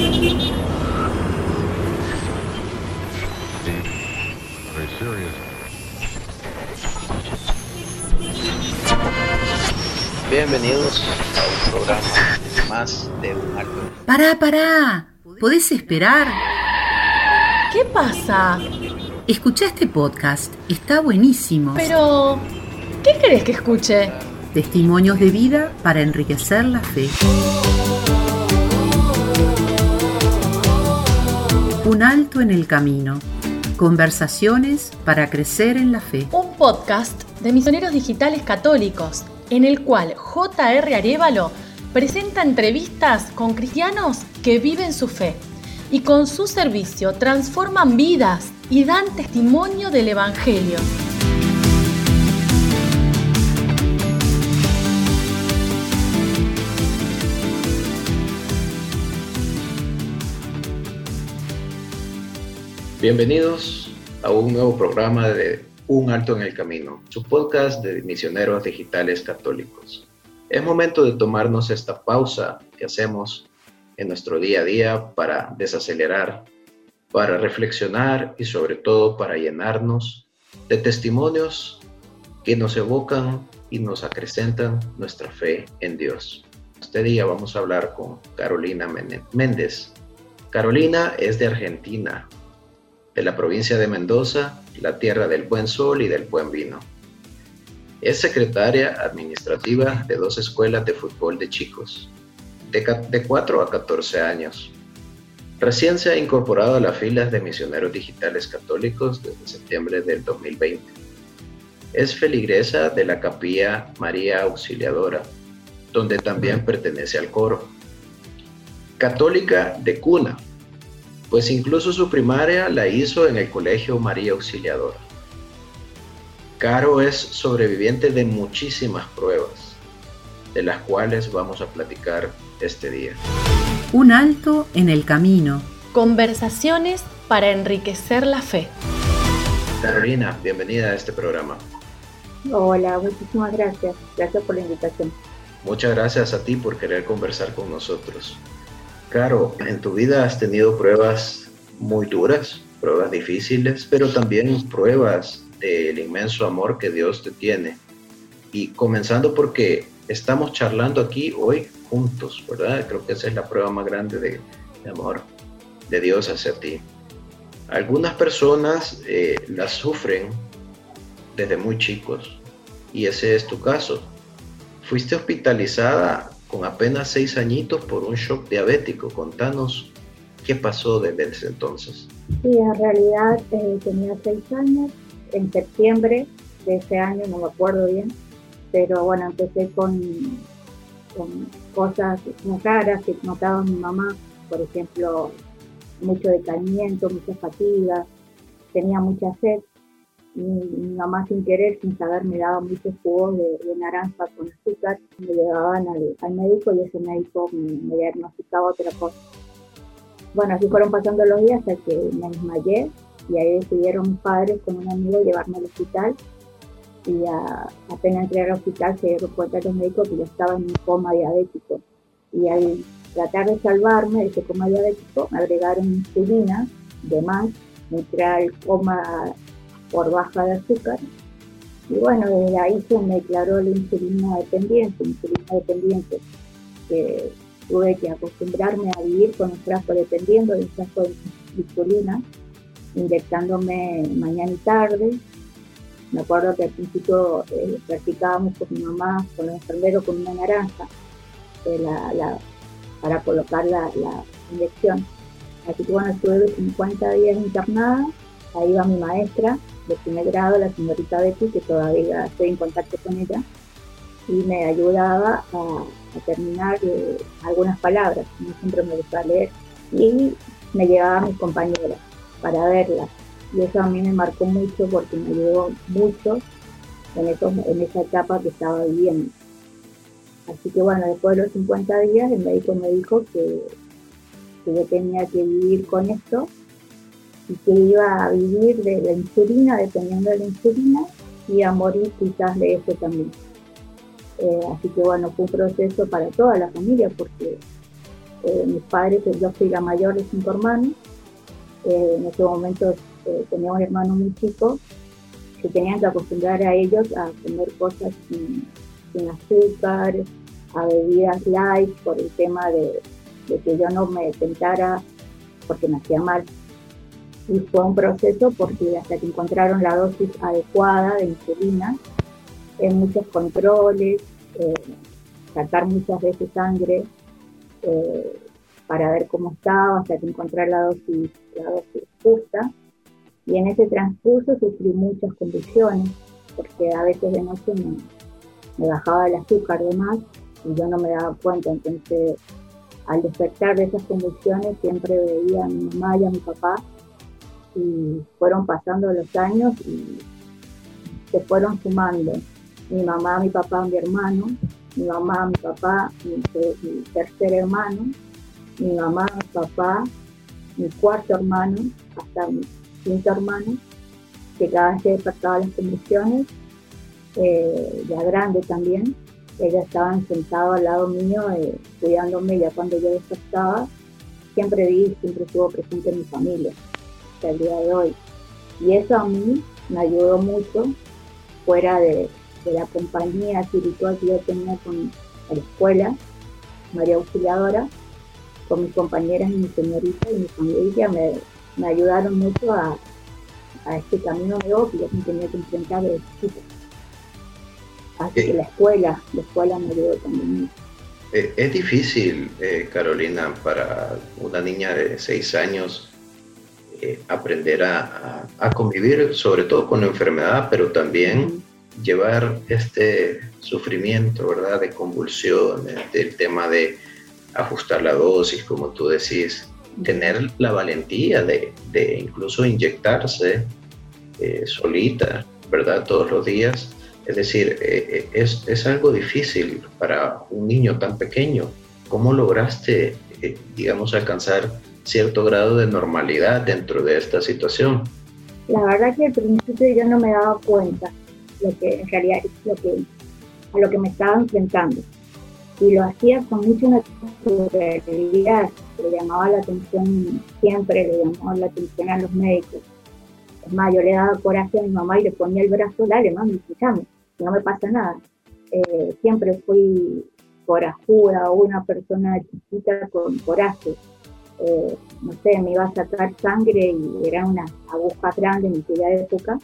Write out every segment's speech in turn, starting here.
Bienvenidos a un programa más de Un Alto. Pará. ¿Podés esperar? ¿Qué pasa? Escuchá este podcast, está buenísimo. Pero, ¿qué querés que escuche? Testimonios de vida para enriquecer la fe. Un alto en el camino. Conversaciones para crecer en la fe. Un podcast de misioneros digitales católicos, en el cual J.R. Arévalo presenta entrevistas con cristianos que viven su fe y con su servicio transforman vidas y dan testimonio del Evangelio. Bienvenidos a un nuevo programa de Un Alto en el Camino, su podcast de misioneros digitales católicos. Es momento de tomarnos esta pausa que hacemos en nuestro día a día para desacelerar, para reflexionar y sobre todo para llenarnos de testimonios que nos evocan y nos acrecentan nuestra fe en Dios. Este día vamos a hablar con Carolina Méndez. Carolina es de Argentina, de la provincia de Mendoza, la tierra del buen sol y del buen vino. Es secretaria administrativa de 2 escuelas de fútbol de chicos, de 4 a 14 años. Recién se ha incorporado a las filas de misioneros digitales católicos desde septiembre del 2020. Es feligresa de la Capilla María Auxiliadora, donde también pertenece al coro. Católica de cuna, pues incluso su primaria la hizo en el Colegio María Auxiliadora. Caro es sobreviviente de muchísimas pruebas, de las cuales vamos a platicar este día. Un alto en el camino. Conversaciones para enriquecer la fe. Carolina, bienvenida a este programa. Hola, muchísimas gracias. Gracias por la invitación. Muchas gracias a ti por querer conversar con nosotros. Caro, en tu vida has tenido pruebas muy duras, pruebas difíciles, pero también pruebas del inmenso amor que Dios te tiene. Y comenzando porque estamos charlando aquí hoy juntos, ¿verdad? Creo que esa es la prueba más grande de amor de Dios hacia ti. Algunas personas las sufren desde muy chicos, y ese es tu caso. Fuiste hospitalizada con apenas 6 añitos por un shock diabético. Contanos qué pasó desde ese entonces. Sí, en realidad tenía 6 años. En septiembre de ese año, no me acuerdo bien, pero bueno, empecé con cosas muy raras que notaba mi mamá. Por ejemplo, mucho decaimiento, mucha fatiga, tenía mucha sed. Y mi mamá sin querer, sin saber, me daba muchos jugos de naranja con azúcar. Me llevaban al médico y ese médico me diagnosticaba otra cosa. Bueno, así fueron pasando los días hasta que me desmayé y ahí decidieron mis padres con un amigo llevarme al hospital. Y apenas entré al hospital se dieron cuenta los médicos que yo estaba en un coma diabético. Y al tratar de salvarme de ese coma diabético me agregaron insulina de más, me entré al coma por baja de azúcar, y bueno, desde ahí se me declaró la insulina dependiente, que tuve que acostumbrarme a vivir con un frasco dependiendo de un frasco de insulina, inyectándome mañana y tarde. Me acuerdo que al principio practicábamos con mi mamá, con los enfermeros, con una naranja para colocar la inyección. Así que bueno, estuve 50 días internada. Ahí va mi maestra de primer grado, la señorita Betty, que todavía estoy en contacto con ella, y me ayudaba a terminar algunas palabras. No siempre me gustaba leer, y me llevaba a mis compañeras para verlas, y eso a mí me marcó mucho porque me ayudó mucho en esa etapa que estaba viviendo. Así que bueno, después de los 50 días el médico me dijo que yo tenía que vivir con esto y que iba a vivir de la insulina, dependiendo de la insulina, y a morir quizás de eso también. Así que bueno, fue un proceso para toda la familia porque Mis padres, yo fui la mayor de 5 hermanos. En ese momento tenía un hermano muy chico, que tenían que acostumbrar a ellos a comer cosas sin azúcar, a bebidas light, por el tema de que yo no me tentara porque me hacía mal. Y fue un proceso porque hasta que encontraron la dosis adecuada de insulina, en muchos controles, sacar muchas veces sangre para ver cómo estaba, hasta que encontrar la dosis justa. Y en ese transcurso sufrí muchas convulsiones, porque a veces de noche me bajaba el azúcar de más y yo no me daba cuenta. Entonces, al despertar de esas convulsiones, siempre veía a mi mamá y a mi papá, y fueron pasando los años y se fueron sumando. Mi mamá, mi papá, mi hermano, mi mamá, mi papá, mi tercer hermano, mi mamá, mi papá, mi cuarto hermano, hasta mi quinto hermano, que cada vez que despertaba las convulsiones, ya grande también, ellos estaban sentados al lado mío, cuidándome. Ya cuando yo despertaba, siempre estuvo presente en mi familia, hasta el día de hoy. Y eso a mí me ayudó mucho, fuera de la compañía espiritual que yo tenía con la escuela, María Auxiliadora, con mis compañeras y mi señorita y mi familia, me ayudaron mucho a este camino nuevo que yo me tenía que enfrentar desde chiquita. Así que la escuela me ayudó también mucho. Es difícil, Carolina, para una niña de 6 años aprender a convivir, sobre todo con la enfermedad, pero también llevar este sufrimiento, ¿verdad?, de convulsiones, del tema de ajustar la dosis, como tú decís, tener la valentía de incluso inyectarse solita, ¿verdad?, todos los días. Es decir, es algo difícil para un niño tan pequeño. ¿Cómo lograste, digamos, alcanzar cierto grado de normalidad dentro de esta situación? La verdad que al principio yo no me daba cuenta lo que en realidad a lo que me estaba enfrentando. Y lo hacía con mucha naturalidad. Le llamaba la atención siempre, le llamaba la atención a los médicos. Es más, yo le daba coraje a mi mamá y le ponía el brazo: dale, mami, escuchame, no me pasa nada. Siempre fui corajuda, una persona chiquita con coraje. No sé, me iba a sacar sangre y era una aguja grande en aquella época.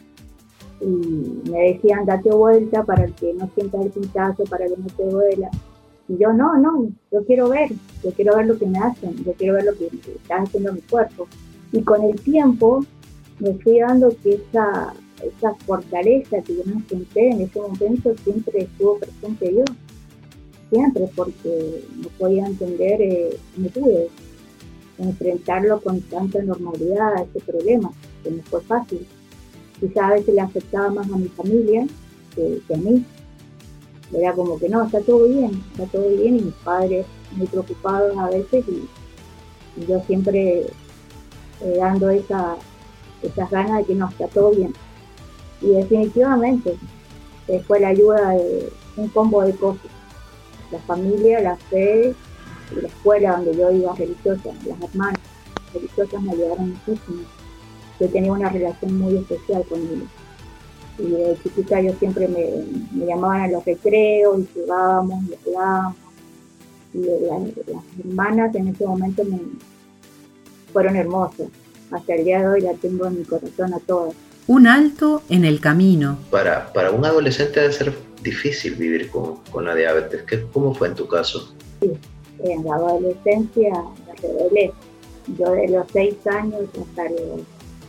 Y me decían: date vuelta para que no sientas el pinchazo, para que no te duela. Y yo, no, yo quiero ver lo que me hacen, yo quiero ver lo que está haciendo mi cuerpo. Y con el tiempo me fui dando que esa fortaleza que yo me enfrenté en ese momento siempre estuvo presente yo. Siempre, porque no podía entender, no pude enfrentarlo con tanta normalidad a ese problema, que no fue fácil. Quizás a veces le afectaba más a mi familia que a mí. Era como que no, está todo bien, y mis padres muy preocupados a veces, y yo siempre dando esas ganas de que no, está todo bien. Y definitivamente fue la ayuda de un combo de cosas: la familia, la fe y la escuela donde yo iba religiosa. Las hermanas religiosas me ayudaron muchísimo. Yo tenía una relación muy especial con ellos. Y de chiquita yo siempre me llamaban a los recreos y jugábamos y hablábamos. Y las hermanas en ese momento fueron hermosas. Hasta el día de hoy la tengo en mi corazón a todas. Un alto en el camino. Para un adolescente debe ser difícil vivir con la diabetes. ¿Cómo fue en tu caso? Sí, en la adolescencia me rebelé. Yo de los 6 años hasta los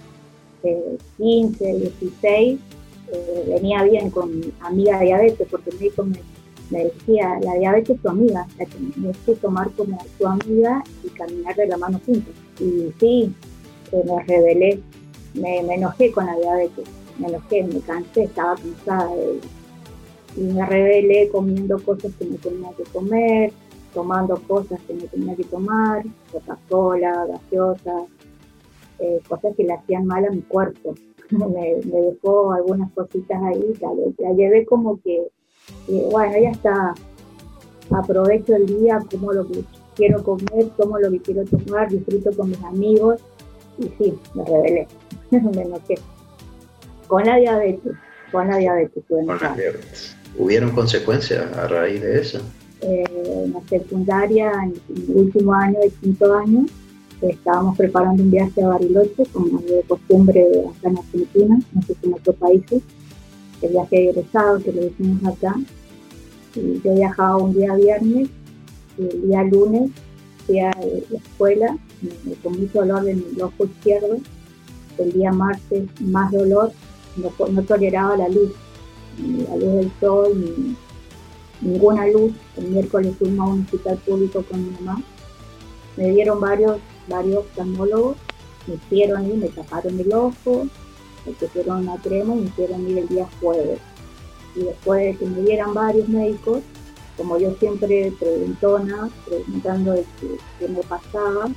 15, 16, venía bien con mi amiga diabetes, porque el médico me decía: la diabetes es tu amiga, la tienes que tomar como tu amiga y caminar de la mano juntos. Y sí, me rebelé, me enojé con la diabetes, me cansé, estaba cansada de ella. Y me rebelé comiendo cosas que no tenía que comer, tomando cosas que no tenía que tomar, Coca-Cola, gaseosas, cosas que le hacían mal a mi cuerpo. Me dejó algunas cositas ahí, la llevé como que, bueno, ya está, aprovecho el día como lo que quiero comer, tomo lo que quiero tomar, disfruto con mis amigos, y sí, me rebelé, me enojé. Con la diabetes tuve Con la diabetes. ¿Hubieron consecuencias a raíz de eso? En la secundaria, en el último año, el quinto año, estábamos preparando un viaje a Bariloche, como de costumbre acá en Argentina, no sé si en otros países, el viaje de egresado que lo decimos acá. Y yo viajaba un día viernes, y el día lunes fui a la escuela con mucho dolor en el ojo izquierdo. El día martes más dolor, no toleraba la luz, ni la luz del sol, ni ninguna luz. El miércoles fuimos a un hospital público con mi mamá. Me dieron varios oftalmólogos, me hicieron ir, me taparon el ojo, me pusieron una crema y me hicieron ir el día jueves. Y después de que me dieran varios médicos, como yo siempre preguntando de qué me pasaba,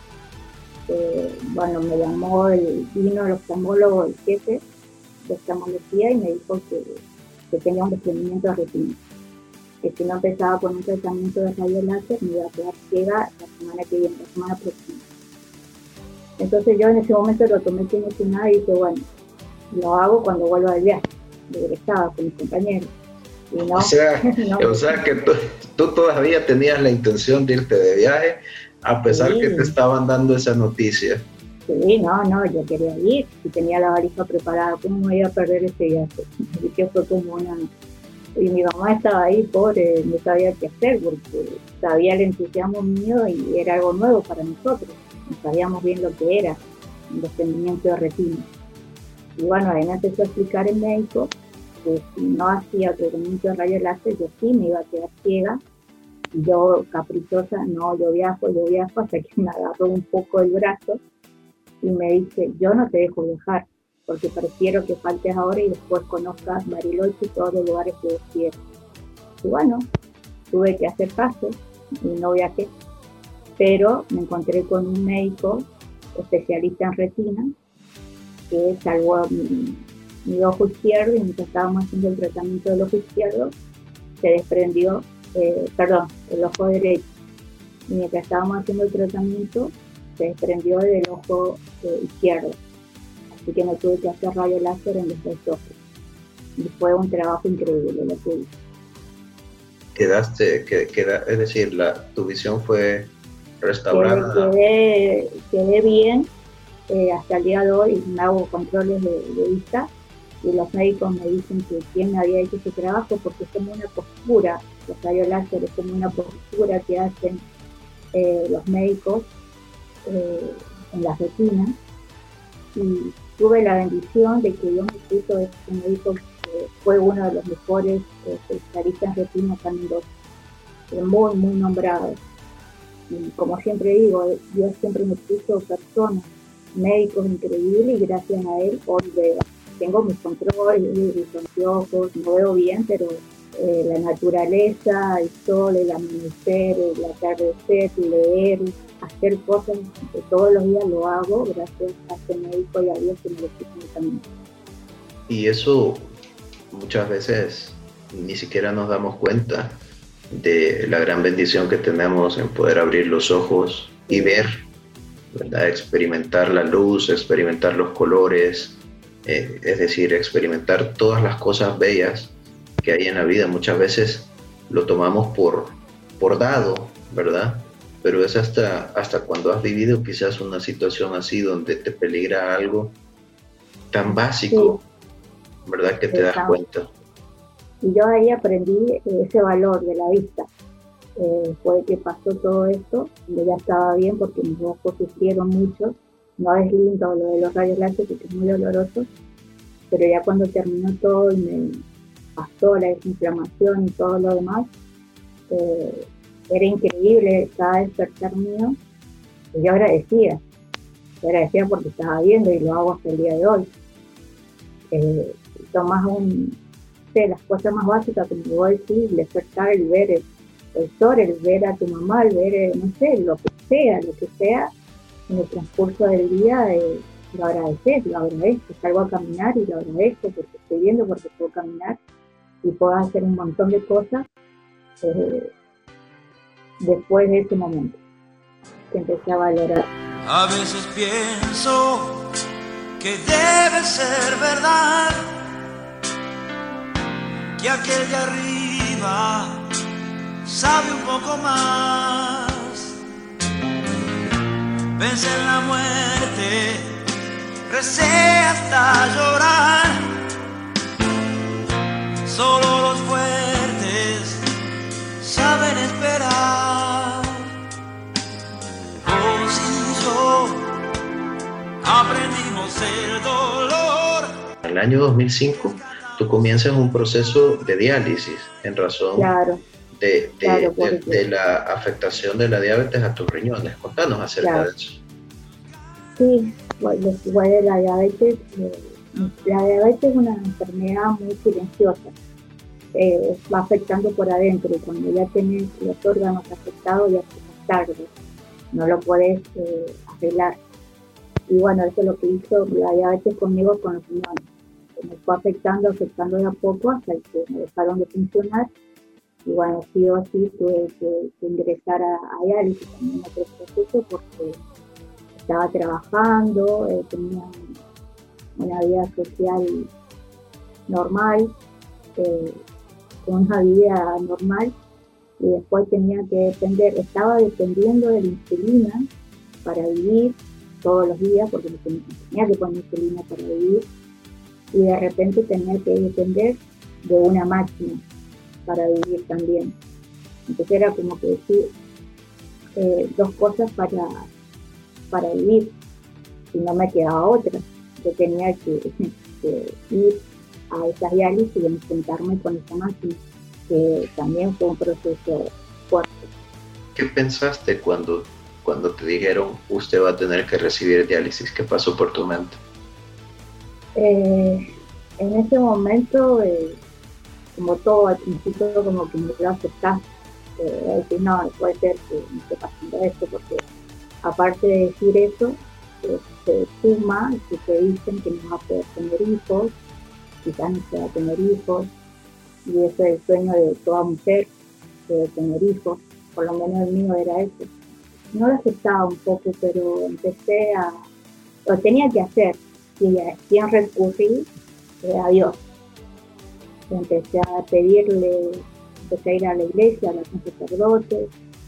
vino el oftalmólogo, el jefe de oftalmología, y me dijo que tenía un desprendimiento de retina, que si no empezaba con un tratamiento de rayo láser me iba a quedar ciega la semana que viene, la semana próxima. Entonces yo en ese momento lo tomé como si nada y dije, bueno, lo hago cuando vuelva del viaje, regresaba con mis compañeros. Y no, o sea que tú todavía tenías la intención de irte de viaje, a pesar que te estaban dando esa noticia. Sí, no, yo quería ir, y tenía la valija preparada, ¿cómo me iba a perder ese viaje? Así que fue como y mi mamá estaba ahí, pobre, no sabía qué hacer, porque sabía el entusiasmo mío y era algo nuevo para nosotros, no sabíamos bien lo que era el desprendimiento de retina. Y bueno, ahí me empezó a explicar el médico que si no hacía tratamiento de rayos láser, yo sí me iba a quedar ciega. Y yo, caprichosa, no, yo viajo, hasta que me agarró un poco el brazo y me dice, yo no te dejo viajar, porque prefiero que faltes ahora y después conozcas Bariloche y todos los lugares que vos quieras. Y bueno, tuve que hacer caso y no viajé, pero me encontré con un médico especialista en retina que salvó mi ojo izquierdo, y mientras estábamos haciendo el tratamiento del ojo izquierdo se desprendió, el ojo derecho, y mientras estábamos haciendo el tratamiento se desprendió del ojo izquierdo, así que me tuve que hacer rayo láser en los dos ojos, y fue un trabajo increíble lo que hice. Es decir, tu visión fue restaurada. Quedé bien, hasta el día de hoy me hago controles de vista, y los médicos me dicen que quién había hecho ese trabajo, porque es como una postura, los rayos láser es como una postura que hacen los médicos en la retina, y tuve la bendición de que yo me puso este médico que fue uno de los mejores especialistas en retina acá en Mendoza, muy, muy nombrado. Y como siempre digo, Dios siempre me puso personas, médicos increíbles, y gracias a él hoy tengo mis controles, mis anteojos, no veo bien, pero la naturaleza, el sol, el amanecer, el atardecer, leer, hacer cosas que todos los días lo hago gracias a este médico y a Dios que me lo puso en el camino. Y eso muchas veces ni siquiera nos damos cuenta de la gran bendición que tenemos en poder abrir los ojos y ver, ¿verdad? Experimentar la luz, experimentar los colores, es decir, experimentar todas las cosas bellas que hay en la vida. Muchas veces lo tomamos por dado, ¿verdad? Pero es hasta cuando has vivido quizás una situación así donde te peligra algo tan básico, sí, ¿verdad? Que te das cuenta. Y yo ahí aprendí ese valor de la vista. Fue que pasó todo esto, yo ya estaba bien porque mis ojos sufrieron mucho. No es lindo lo de los rayos láser porque es muy doloroso, pero ya cuando terminó todo y me pasó la desinflamación y todo lo demás, era increíble cada despertar mío, y yo agradecía porque estaba viendo, y lo hago hasta el día de hoy. Tomás las cosas más básicas, como vos decís, despertar, el ver el sol, el ver a tu mamá, el ver, no sé, lo que sea, en el transcurso del día, lo agradezco, salgo a caminar y lo agradezco porque estoy viendo, porque puedo caminar y puedo hacer un montón de cosas después de ese momento que empecé a valorar. A veces pienso que debe ser verdad, que aquel de arriba sabe un poco más. Pensé en la muerte, recé hasta llorar. Solo los fuertes saben esperar. Vos y yo aprendimos el dolor. En el año 2005 tú comienzas un proceso de diálisis en razón de la afectación de la diabetes a tus riñones. Contanos acerca de eso. Sí, bueno, igual de la diabetes es una enfermedad muy silenciosa. Va afectando por adentro y cuando ya tienes los órganos afectados ya es tarde, no lo puedes arreglar. Y bueno, eso es lo que hizo la diabetes conmigo con los riñones. Me fue afectando de a poco hasta que me dejaron de funcionar. Y bueno, sí o sí tuve que ingresar a diálisis también otro proceso porque estaba trabajando, tenía una vida social normal, con una vida normal, y después tenía que estaba dependiendo de la insulina para vivir todos los días, porque tenía que poner insulina para vivir, y de repente tenía que depender de una máquina para vivir también. Entonces era como que decir dos cosas para vivir, y no me quedaba otra. Yo tenía que ir a esas diálisis y enfrentarme con esa máquina, que también fue un proceso fuerte. ¿Qué pensaste cuando te dijeron usted va a tener que recibir diálisis? ¿Qué pasó por tu mente? En ese momento, como todo al principio, como que me lo aceptás, decir no puede ser que me esté pasando esto, porque aparte de decir eso, se suma que te dicen que no vas a poder tener hijos, quizás no se va a tener hijos, y ese es el sueño de toda mujer, de tener hijos, por lo menos el mío era eso. No lo aceptaba un poco, pero empecé lo tenía que hacer, y a quien recurrí, a Dios. Empecé a pedirle, empecé a ir a la iglesia, a los sacerdotes,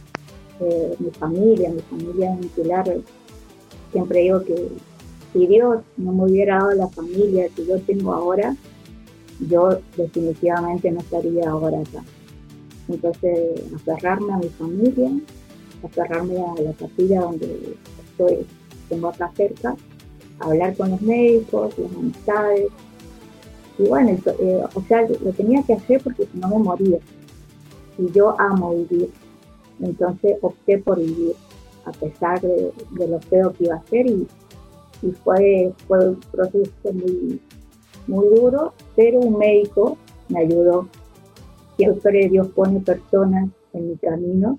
mi familia en Pilar. Siempre digo que si Dios no me hubiera dado la familia que yo tengo ahora, yo definitivamente no estaría ahora acá. Entonces, aferrarme a mi familia, aferrarme a la capilla donde tengo acá cerca, hablar con los médicos, las amistades. Y bueno, lo tenía que hacer porque si no me moría. Y yo amo vivir. Entonces opté por vivir, a pesar de lo feo que iba a ser, y fue un proceso muy, muy duro, pero un médico me ayudó. Siempre Dios pone personas en mi camino.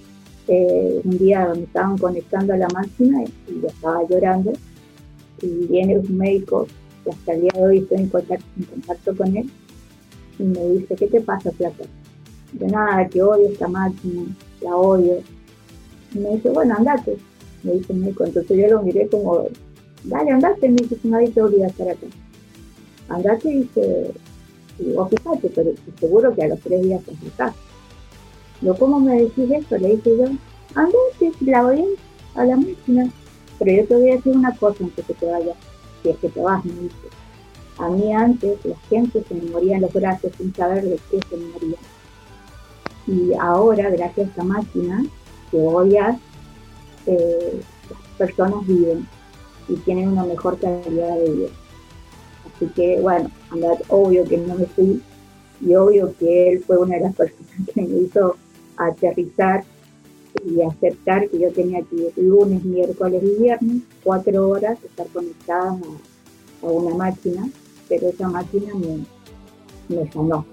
Un día me estaban conectando a la máquina y yo estaba llorando, y viene un médico que hasta el día de hoy estoy en contacto con él, y me dice, ¿qué te pasa, flaca? De nada, que odio esta máquina, la odio. Y me dice, bueno, andate, me dice el médico. Entonces yo lo miré como, dale, andate, me dice, nadie te obliga a estar acá. Andate, y vos fíjate, pero seguro que a los 3 días estás acá. Yo, ¿cómo me decís eso? Le dije yo, andate, la oí a la máquina. Pero yo te voy a decir una cosa antes que te vayas, si es que te vas, me dice. A mí antes la gente se me moría en los brazos sin saber de qué se me moría. Y ahora, gracias a esta máquina que odias, las personas viven y tienen una mejor calidad de vida. Así que, bueno, obvio que no me fui, y obvio que él fue una de las personas que me hizo aterrizar y aceptar que yo tenía que ir lunes, miércoles y viernes, 4 horas, estar conectada a una máquina, pero esa máquina me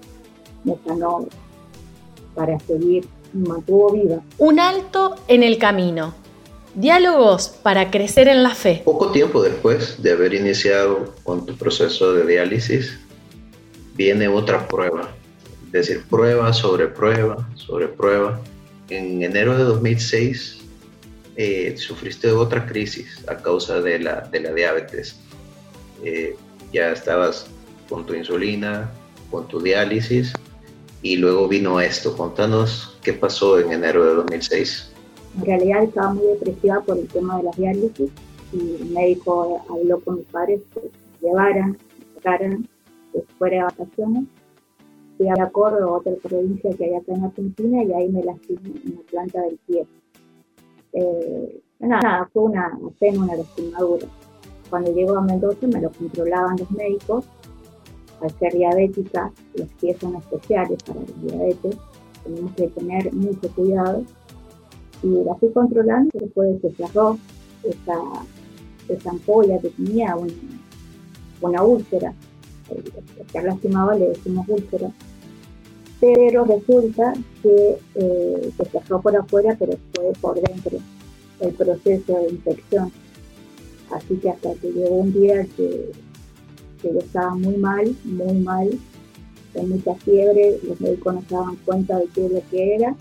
sanó para seguir, me mantuvo viva. Un alto en el camino. Diálogos para crecer en la fe. Poco tiempo después de haber iniciado con tu proceso de diálisis, viene otra prueba, es decir, prueba sobre prueba sobre prueba, en enero de 2006 sufriste otra crisis a causa de la diabetes. Ya estabas con tu insulina, con tu diálisis, y luego vino esto. Contanos qué pasó en enero de 2006. En realidad estaba muy depresiva por el tema de las diálisis y el médico habló con mis padres que me llevaran, me sacaran, que fuera de vacaciones. Fui a Córdoba, otra provincia que hay acá en Argentina, y ahí me lastimé en la planta del pie. Nada, fue apenas una lastimadura. Cuando llego a Mendoza me lo controlaban los médicos. Al ser diabética, los pies son especiales para la diabetes, tenemos que tener mucho cuidado. Y la fui controlando, después se cerró esa ampolla que tenía una úlcera. Estar lastimado le decimos úlcera. Pero resulta que se cerró por afuera, pero fue por dentro el proceso de infección. Así que hasta que llegó un día que yo estaba muy mal, con mucha fiebre, los médicos no se daban cuenta de qué es lo que era,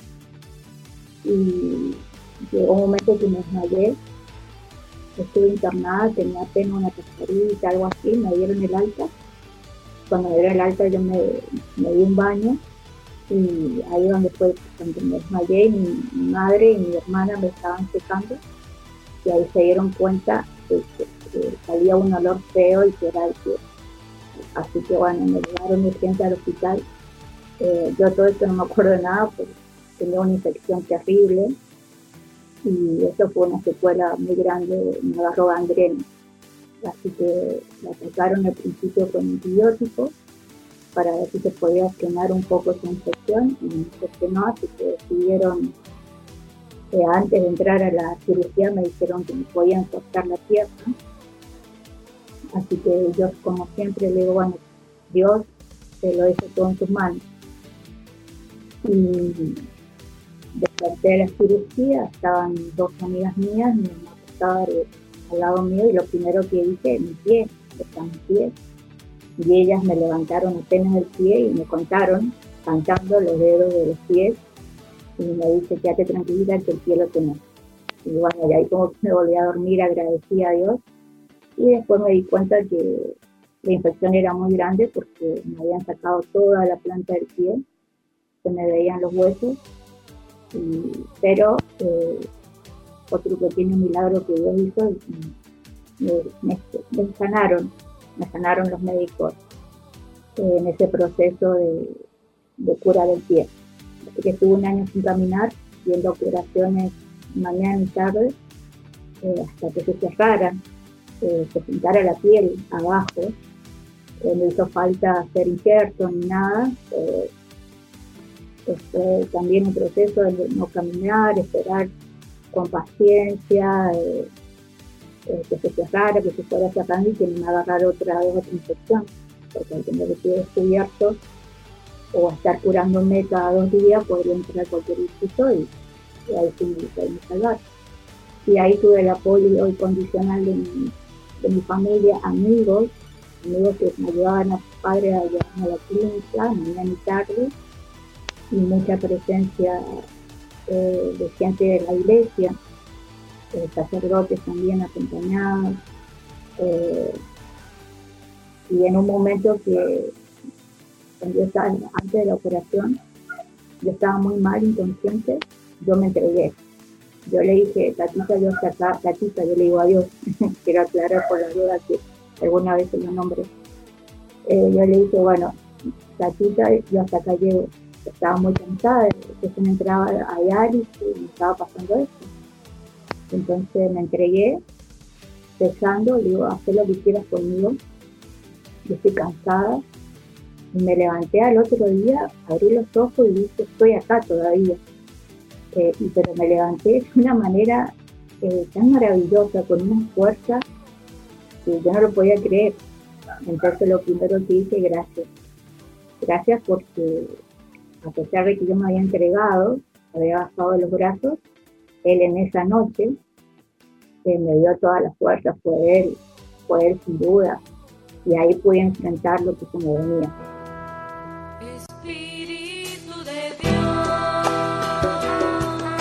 y llegó un momento que me desmayé, estuve internada, tenía apenas una cascarita, algo así, me dieron el alta. Cuando me dieron el alta yo me di un baño, y ahí donde fue cuando me desmayé, mi madre y mi hermana me estaban secando, y ahí se dieron cuenta que salía un olor feo y que era el pie. Así que bueno, me llevaron de urgente al hospital. Yo todo esto no me acuerdo de nada porque tenía una infección terrible y eso fue una secuela muy grande, me agarró gangrena. Así que la sacaron al principio con antibióticos para ver si se podía frenar un poco esa infección, y no, así que decidieron, antes de entrar a la cirugía me dijeron que me podían cortar la pierna. Así que yo, como siempre, le digo, bueno, Dios te lo dejo todo en tus manos. Y después de la cirugía estaban dos amigas mías, mi mamá estaba al lado mío, y lo primero que dije, mi pie, está mi pie. Y ellas me levantaron apenas el pie y me contaron, cantando los dedos de los pies, y me dice, quédate tranquila que el pie lo tenés. Y bueno, y ahí como que me volví a dormir, agradecí a Dios. Y después me di cuenta que la infección era muy grande porque me habían sacado toda la planta del pie, se me veían los huesos, pero otro pequeño milagro que Dios hizo, me sanaron los médicos en ese proceso de cura del pie. Así que estuve un año sin caminar, viendo operaciones mañana y tarde, hasta que se cerraran. Se pintara la piel abajo, no hizo falta hacer injertos ni nada. También un proceso de no caminar, esperar con paciencia, que se cerrara, que se fuera cerrando y que no me agarrara otra vez otra infección, porque al tener el pie descubierto o estar curándome cada 2 días podría entrar cualquier bichito y ahí sí me salvar. Y ahí tuve el apoyo incondicional de mi familia, amigos que me ayudaban a sus padres a llevarme a la clínica, mañana y tarde, y mucha presencia de gente de la iglesia, sacerdotes también acompañados, y en un momento que cuando yo estaba antes de la operación, yo estaba muy mal, inconsciente, yo me entregué. Yo le dije, Tatita, yo le digo adiós, quiero aclarar por la duda que alguna vez se lo nombré. Yo le dije, bueno, Tatita, yo hasta acá llego. Estaba muy cansada, que se me entraba a diálisis y me estaba pasando esto. Entonces me entregué, pesando, le digo, haz lo que quieras conmigo, yo estoy cansada. Y me levanté al otro día, abrí los ojos y dije, estoy acá todavía. Pero me levanté de una manera tan maravillosa, con una fuerza que yo no lo podía creer. Entonces lo primero que dije, gracias porque a pesar de que yo me había entregado, había bajado los brazos, él en esa noche me dio toda la fuerza, fue él sin duda, y ahí pude enfrentar lo que se me venía. Espíritu de Dios,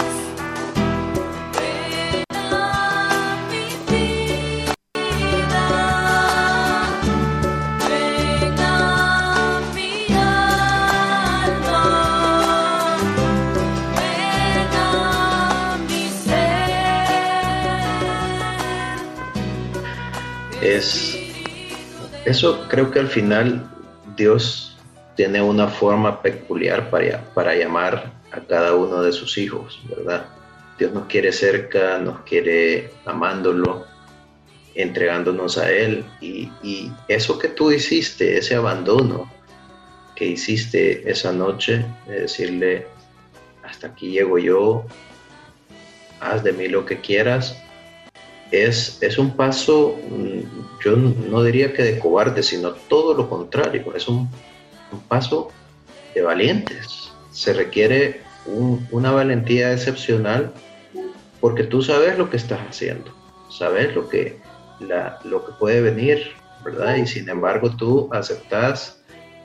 Eso creo que al final Dios tiene una forma peculiar para llamar a cada uno de sus hijos, ¿verdad? Dios nos quiere cerca, nos quiere amándolo, entregándonos a Él. Y eso que tú hiciste, ese abandono que hiciste esa noche, de decirle, hasta aquí llego yo, haz de mí lo que quieras, es un paso, yo no diría que de cobarde, sino todo lo contrario, es un paso de valientes. Se requiere una valentía excepcional, porque tú sabes lo que estás haciendo, sabes lo que puede venir, ¿verdad? Y sin embargo tú aceptas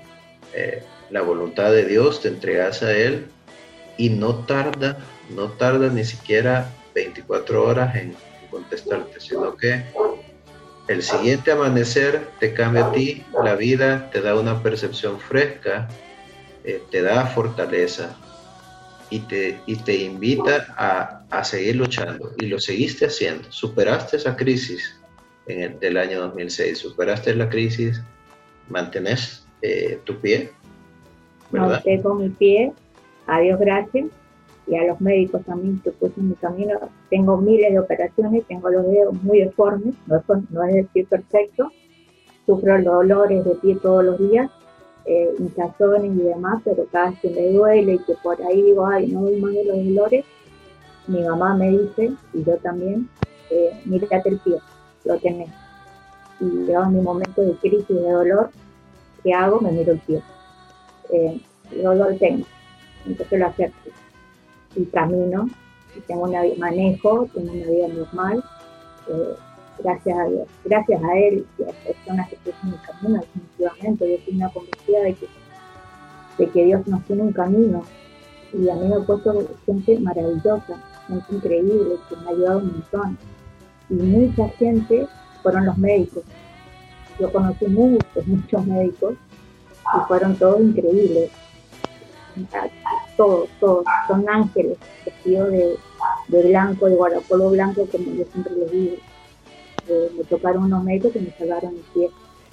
la voluntad de Dios, te entregas a Él, y no tarda ni siquiera 24 horas en contestarte, sino que el siguiente amanecer te cambia a ti la vida, te da una percepción fresca, te da fortaleza y te invita a seguir luchando, y lo seguiste haciendo. Superaste esa crisis del año 2006, superaste la crisis, mantenés tu pie, ¿verdad? Mantengo mi pie, a Dios gracias, y a los médicos también que puse en mi camino. Tengo miles de operaciones, tengo los dedos muy deformes, no es el pie perfecto, sufro dolores de pie todos los días, hinchazones y demás, pero cada vez que me duele y que por ahí digo, ay, no doy más de los dolores, mi mamá me dice, y yo también, mírate el pie, lo tenés. Y yo en mi momento de crisis, de dolor, ¿qué hago? Me miro el pie. Dolor tengo, entonces lo acepto. Y camino, y tengo manejo, tengo una vida normal, gracias a Dios, gracias a Él y a las personas que tienen mi camino. Definitivamente yo estoy una convencida de que Dios nos tiene un camino, y a mí me ha puesto gente maravillosa, gente increíble, que me ha ayudado un montón, y mucha gente fueron los médicos. Yo conocí muchos médicos, y fueron todos increíbles, todos son ángeles vestidos de blanco, de guardapolvo blanco, como yo siempre les digo. Me tocaron unos médicos que me salvaron el pie.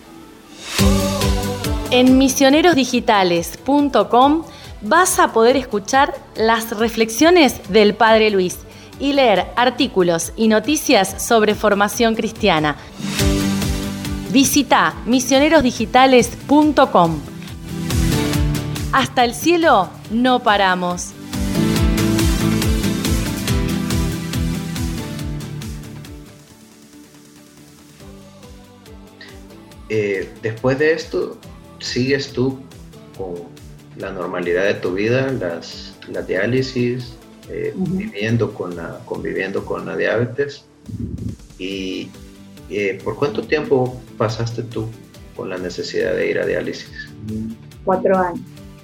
En misionerosdigitales.com vas a poder escuchar las reflexiones del Padre Luis y leer artículos y noticias sobre formación cristiana. Visita misionerosdigitales.com. Hasta el cielo no paramos. Después de esto, ¿sigues tú con la normalidad de tu vida, las diálisis, conviviendo con la diabetes? ¿Y por cuánto tiempo pasaste tú con la necesidad de ir a diálisis? 4 años.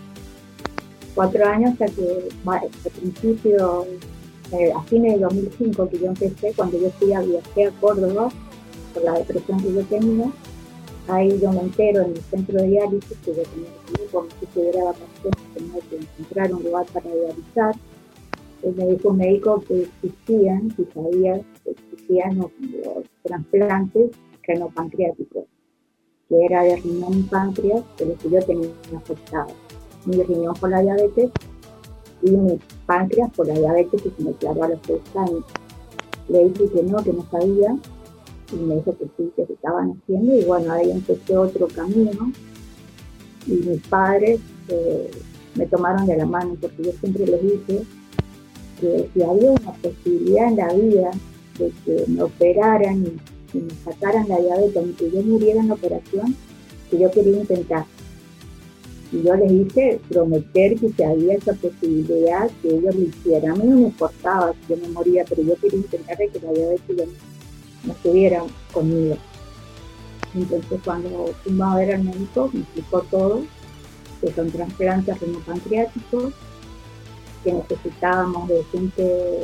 4 años hasta que al principio, a fines de 2005 que yo empecé, cuando yo viajé a Córdoba por la depresión que yo tenía. Ahí yo me entero en el centro de diálisis que yo tenía que ir, porque si tuviera vacaciones tenía que encontrar un lugar para dializar. Él me dijo un médico que existían, si sabía que existían los trasplantes renopancreáticos, que era de riñón y páncreas, pero que yo tenía afectado. Mi riñón por la diabetes y mi páncreas por la diabetes, que se me declaró a los 6 años. Le dije que no sabía, y me dijo que sí, que se estaban haciendo, y bueno, ahí empecé otro camino, y mis padres me tomaron de la mano, porque yo siempre les dije que si había una posibilidad en la vida de que me operaran y me sacaran la diabetes, y que yo muriera en la operación, que yo quería intentar. Y yo les hice prometer que si había esa posibilidad, que ellos lo hicieran. A mí no me importaba si yo me moría, pero yo quería intentar de que la diabetes ya no estuviera conmigo. Entonces cuando fuimos a ver al médico, me explicó todo, que son trasplantes renopancreáticos, que necesitábamos de gente,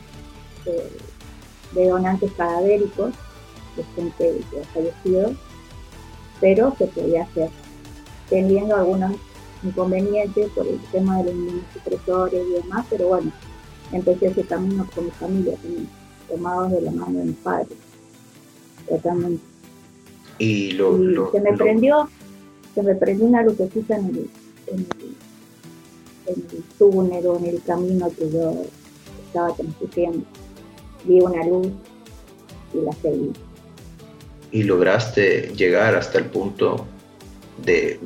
de donantes cadavéricos, de gente que ha fallecido, pero se podía hacer, teniendo algunos inconvenientes por el tema de los inmunosupresores y demás, pero bueno, empecé ese camino con mi familia también, tomados de la mano de mis padres, tratando Y se me prendió una lucecita en el túnel o en el camino que yo estaba transcurriendo. Vi una luz y la seguí. Y lograste llegar hasta el punto de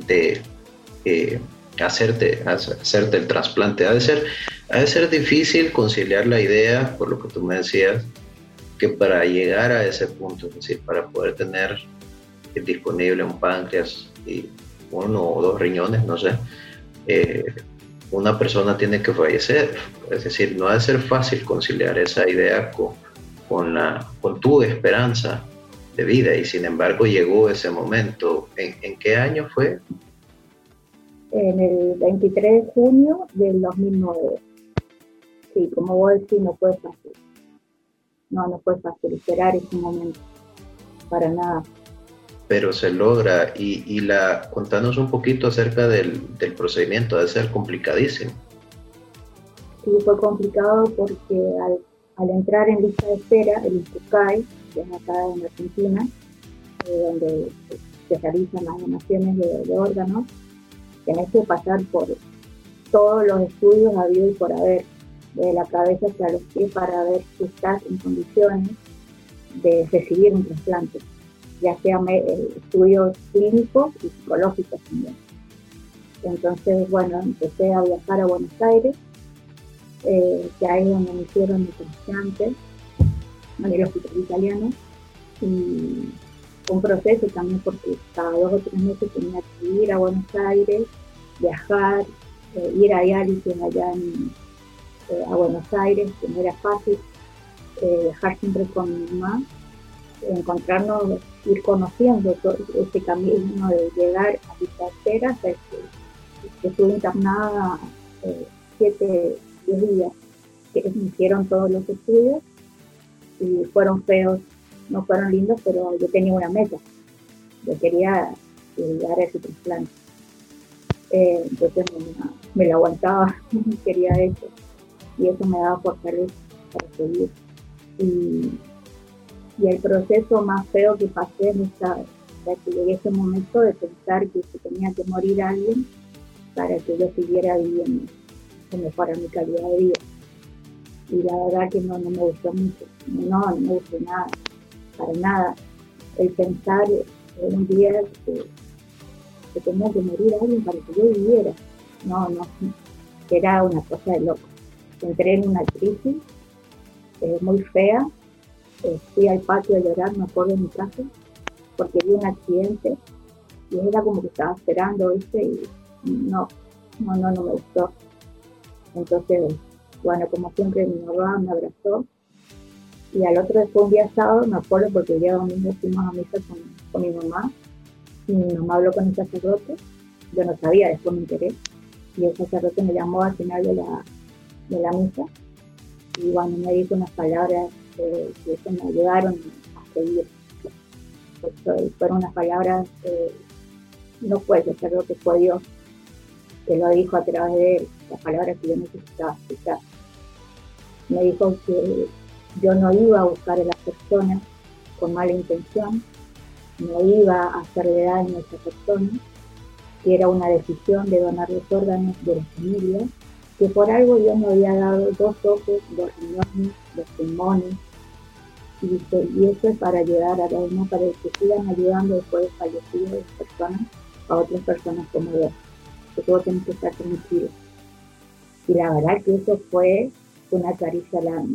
hacerte el trasplante. Ha de ser difícil conciliar la idea, por lo que tú me decías, que para llegar a ese punto, es decir, para poder tener disponible un páncreas y 1 o 2 riñones, no sé, una persona tiene que fallecer. Es decir, no ha de ser fácil conciliar esa idea con tu esperanza de vida, y sin embargo llegó ese momento. ¿En qué año fue? En el 23 de junio del 2009. Sí, como vos decís, no fue fácil. No fue fácil esperar ese momento, para nada. Pero se logra. Contanos un poquito acerca del procedimiento. Debe ser complicadísimo. Sí, fue complicado porque al entrar en lista de espera, el INCUCAI, que es acá en Argentina, donde se realizan las donaciones de órganos, tenés que pasar por todos los estudios habidos y por haber, desde la cabeza hasta los pies, para ver si estás en condiciones de recibir un trasplante, ya sea estudios clínicos y psicológicos también. Entonces, bueno, empecé a viajar a Buenos Aires, que ahí es donde me hicieron el trasplante, en el hospital italiano, y fue un proceso también porque cada 2 o 3 meses tenía que ir a Buenos Aires, viajar, ir a diálisis allá a Buenos Aires, que no era fácil, viajar siempre con mi mamá, encontrarnos, ir conociendo todo este camino de llegar a lista de espera, hasta que estuve internada 7, 10 días, que me hicieron todos los estudios y fueron feos, no fueron lindos, pero yo tenía una meta, yo quería llegar a ese trasplante. Entonces me lo aguantaba, quería eso, y eso me daba fortaleza para seguir. Y el proceso más feo que pasé es que llegué a ese momento de pensar que se tenía que morir alguien para que yo siguiera viviendo, que mejorara mi calidad de vida. Y la verdad que no me gustó mucho, no me gustó nada, para nada. El pensar un día que tenía que morir alguien para que yo viviera, no, era una cosa de loco. Entré en una crisis muy fea, fui al patio a llorar, me acuerdo, en mi casa, porque vi un accidente y era como que estaba esperando, ¿viste? Y no me gustó. Entonces, bueno, como siempre, mi mamá me abrazó, y al otro día fue un día sábado, me acuerdo, porque el día domingo fuimos a misa con mi mamá, y mi mamá habló con el sacerdote, yo no sabía, después me enteré, y el sacerdote me llamó al final de la misa, y bueno, me dijo unas palabras que eso me ayudaron a seguir. Pues, fueron unas palabras, no fue el sacerdote, fue Dios, que lo dijo a través de él, las palabras que yo necesitaba escuchar. Me dijo que yo no iba a buscar a las personas con mala intención, no iba a hacerle daño a esa persona, que era una decisión de donar los órganos de la familia, que por algo yo me había dado 2 ojos, 2 riñones, 2 pulmones, y eso es para ayudar a los demás, para que sigan ayudando después de fallecidas personas, a otras personas como yo, que todos tenemos que estar tranquilos. Y la verdad que eso fue una caricia al alma.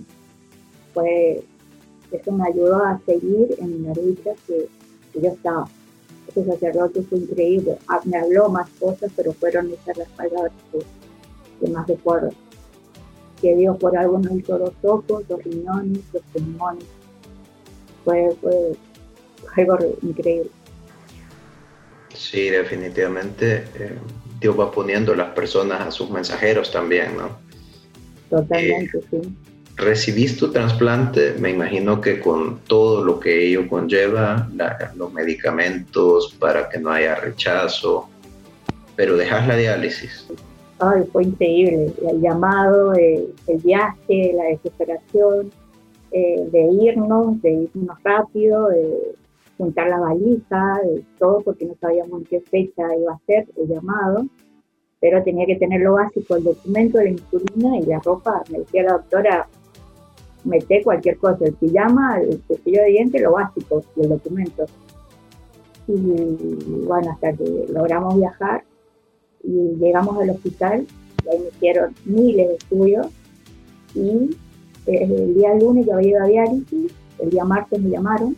Eso me ayudó a seguir en la lucha que yo estaba. Ese sacerdote fue increíble. Me habló más cosas, pero fueron esas las palabras que más recuerdo. Que Dios por algo nos hizo 2 ojos, 2 riñones, 2 pulmones. Fue algo increíble. Sí, definitivamente Dios va poniendo las personas a sus mensajeros también, ¿no? Totalmente, sí. Recibiste tu trasplante, me imagino que con todo lo que ello conlleva, los medicamentos para que no haya rechazo, pero dejas la diálisis. Ay, fue increíble, el llamado, el viaje, la desesperación, de irnos rápido, juntar la valija, todo, porque no sabíamos en qué fecha iba a ser el llamado, pero tenía que tener lo básico, el documento de la insulina y la ropa. Me decía la doctora, mete cualquier cosa, el pijama, el cepillo de dientes, lo básico, y el documento. Y bueno, hasta que logramos viajar y llegamos al hospital, y ahí me hicieron miles de estudios, y el día lunes yo había ido a diálisis, el día martes me llamaron,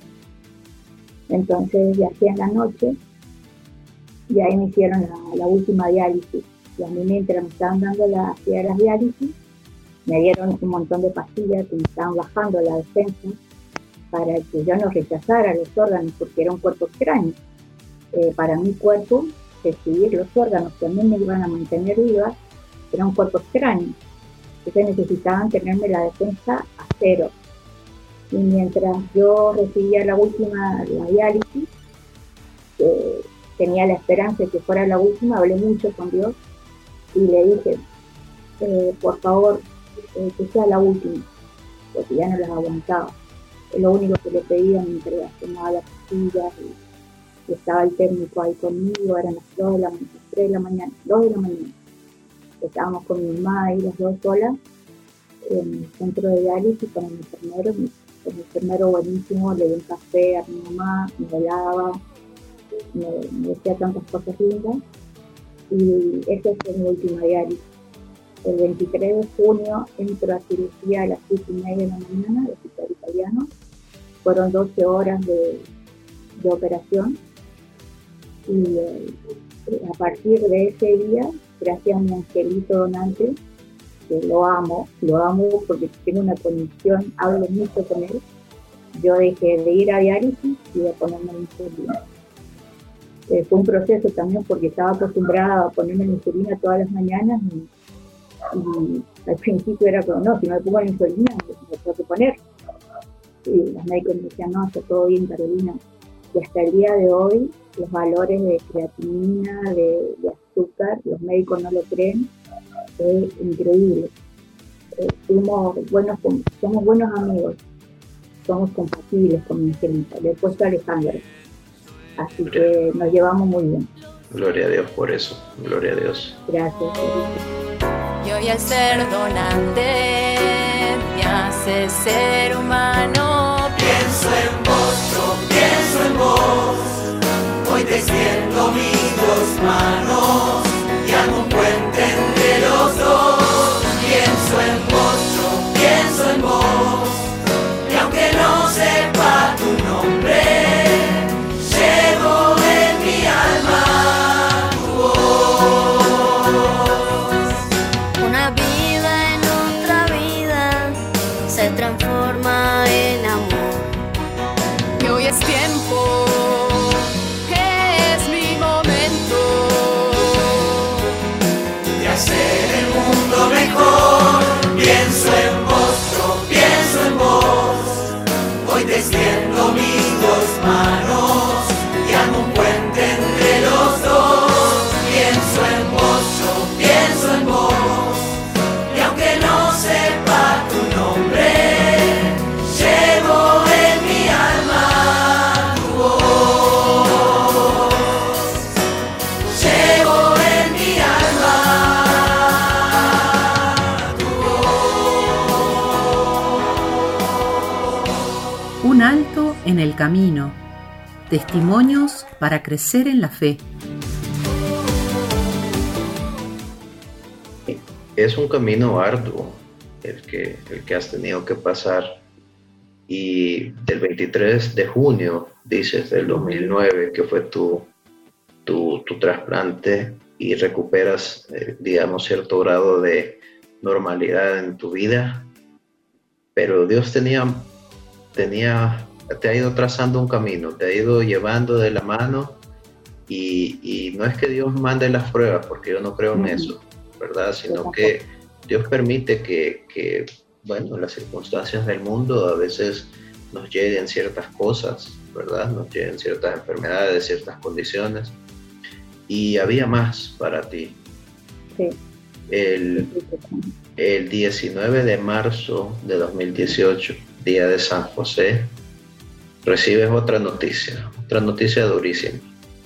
entonces viajé en la noche, y ahí me hicieron la última diálisis. Y a mí, mientras me estaban dando las diálisis, me dieron un montón de pastillas que me estaban bajando la defensa para que yo no rechazara los órganos, porque era un cuerpo extraño. Para mi cuerpo, recibir los órganos que a mí me iban a mantener viva, era un cuerpo extraño. Entonces necesitaban tenerme la defensa a cero. Y mientras yo recibía la diálisis, tenía la esperanza de que fuera la última, hablé mucho con Dios y le dije, por favor, que sea la última, porque ya no las aguantaba. Es lo único que le pedía mientras tomaba las pastillas, y estaba el técnico ahí conmigo. Eran las 2 de la mañana, 3 de la mañana, 2 de la mañana. Estábamos con mi mamá ahí, las dos solas, en el centro de diálisis con el enfermero. El enfermero buenísimo, le dio un café a mi mamá, me hablaba, me decía tantas cosas lindas. Y esa fue mi última diálisis. El 23 de junio entro a cirugía a las 7:30 de la mañana, del hospital italiano. Fueron 12 horas de operación. Y a partir de ese día, gracias a mi angelito donante, que lo amo porque tengo una conexión, hablo mucho con él, yo dejé de ir a diálisis y de ponerme la insulina. Fue un proceso también, porque estaba acostumbrada a ponerme la insulina todas las mañanas, y al principio era como, no, si no me pongo la insulina, me tengo que poner. Y los médicos me decían, no, está todo bien, Carolina. Y hasta el día de hoy, los valores de creatinina, de azúcar, los médicos no lo creen, es increíble. Somos buenos amigos, somos compatibles con mi angelita, le he puesto a Alejandro, así que nos llevamos muy bien. Gloria a Dios por eso, gloria a Dios. Gracias. Y hoy el ser donante me hace ser humano. Pienso en vos, yo pienso en vos. Hoy te extiendo mis 2 manos y hago un puente entre los dos. Pienso en vos, yo pienso en vos. Y aunque no sepa tu nombre, llevo en mi alma tu voz. Una vida en otra vida se transforma en amor. Y hoy es tiempo, es mi momento de hacer el mundo mejor. Pienso en vos, yo pienso en vos. Hoy te extiendo mis 2 manos y hago un puente entre los dos. Pienso en vos, yo pienso en vos. Y aunque no sepa tu nombre, llevo en mi alma tu voz. Llevo en mi alma tu voz. Un alto en el camino. Testimonios para crecer en la fe. Es un camino arduo el que has tenido que pasar, y del 23 de junio, dices, del 2009, que fue tu trasplante, y recuperas, digamos, cierto grado de normalidad en tu vida, pero Dios te ha ido trazando un camino, te ha ido llevando de la mano, y no es que Dios mande las pruebas, porque yo no creo en eso, ¿verdad? Sino que Dios permite que las circunstancias del mundo a veces nos lleguen ciertas cosas, ¿verdad? Nos lleguen ciertas enfermedades, ciertas condiciones, y había más para ti. Sí. El 19 de marzo de 2018, día de San José, recibes otra noticia durísima.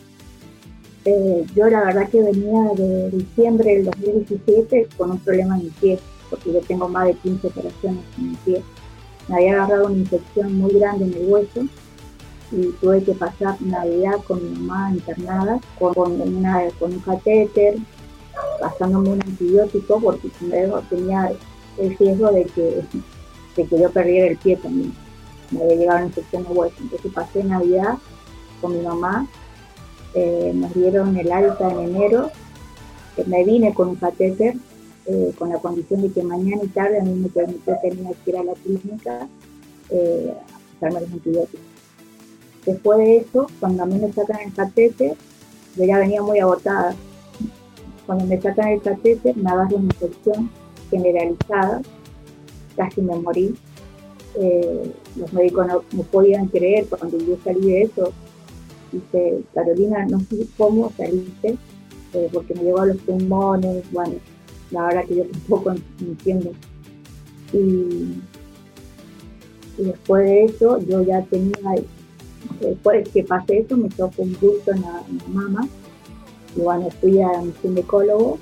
Yo la verdad que venía de diciembre del 2017 con un problema en mi pie, porque yo tengo más de 15 operaciones en mi pie. Me había agarrado una infección muy grande en el hueso y tuve que pasar Navidad con mi mamá internada, con un catéter, pasándome un antibiótico porque tenía el riesgo de que yo perdiera el pie también. Me había llegado una infección de hueso. Entonces pasé Navidad con mi mamá, nos dieron el alta en enero, me vine con un catéter, con la condición de que mañana y tarde a mí me permitió tenía que ir a la clínica a pasarme los antibióticos. Después de eso, cuando a mí me sacan el catéter, yo ya venía muy agotada. Cuando me sacan el catéter, me agarra una infección generalizada, casi me morí. Los médicos no podían creer cuando yo salí de eso. Dice, Carolina, no sé cómo saliste, porque me llegó a los pulmones. Bueno, la verdad que yo tampoco entiendo. Y después de eso, yo ya tenía, después que pasé eso, me tocó un bulto en la mama. Y bueno, fui a mi ginecólogo,